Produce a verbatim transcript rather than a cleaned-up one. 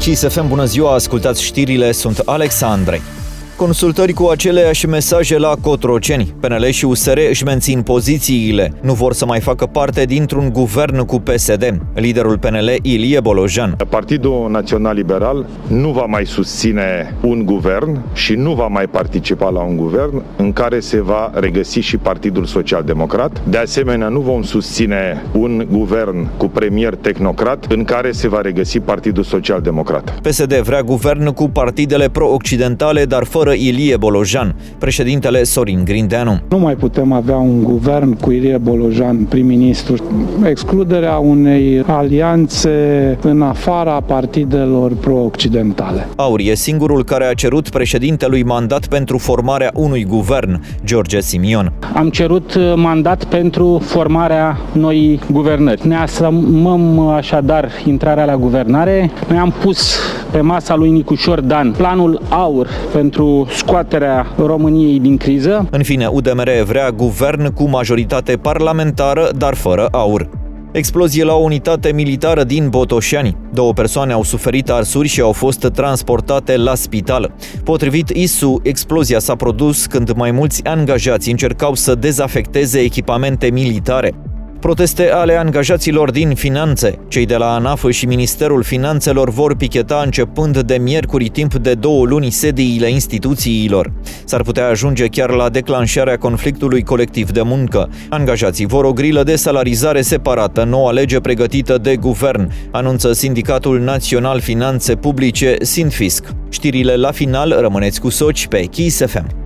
Kiss F M, bună ziua, ascultați știrile, sunt Alex Andrei. Consultări cu aceleași mesaje la Cotroceni. P N L și U S R își mențin pozițiile. Nu vor să mai facă parte dintr-un guvern cu P S D. Liderul P N L, Ilie Bolojan. Partidul Național Liberal nu va mai susține un guvern și nu va mai participa la un guvern în care se va regăsi și Partidul Social Democrat. De asemenea, nu vom susține un guvern cu premier tehnocrat în care se va regăsi Partidul Social Democrat. P S D vrea guvern cu partidele pro-occidentale, dar fără Ilie Bolojan. Președintele Sorin Grindeanu. Nu mai putem avea un guvern cu Ilie Bolojan prim-ministru. Excluderea unei alianțe în afara partidelor pro-occidentale. AUR e singurul care a cerut președintelui mandat pentru formarea unui guvern, George Simion. Am cerut mandat pentru formarea noii guvernări. Ne asumăm așadar intrarea la guvernare. Noi am pus pe masa lui Nicușor Dan planul AUR pentru scoaterea României din criză. În fine, U D M R vrea guvern cu majoritate parlamentară, dar fără AUR. Explozie la o unitate militară din Botoșani. Două persoane au suferit arsuri și au fost transportate la spital. Potrivit I S U, explozia s-a produs când mai mulți angajați încercau să dezafecteze echipamente militare. Proteste ale angajaților din finanțe. Cei de la ANAF și Ministerul Finanțelor vor picheta începând de miercuri timp de două luni sediile instituțiilor. S-ar putea ajunge chiar la declanșarea conflictului colectiv de muncă. Angajații vor o grilă de salarizare separată, noua lege pregătită de guvern, anunță Sindicatul Național Finanțe Publice, Sindfisc. Știrile la final, rămâneți cu Soci pe Kiss F M.